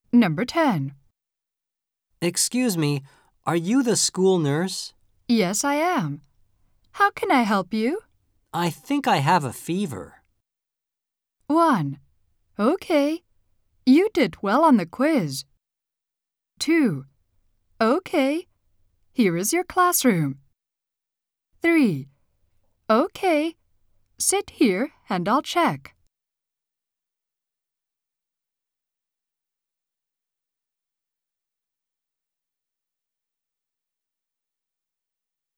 Number 10. Excuse me, are you the school nurse? Yes, I am. How can I help you? I think I have a fever. 1. Okay. You did well on the quiz. 2. Okay. Here is your classroom. 3. Okay. Sit here and I'll check.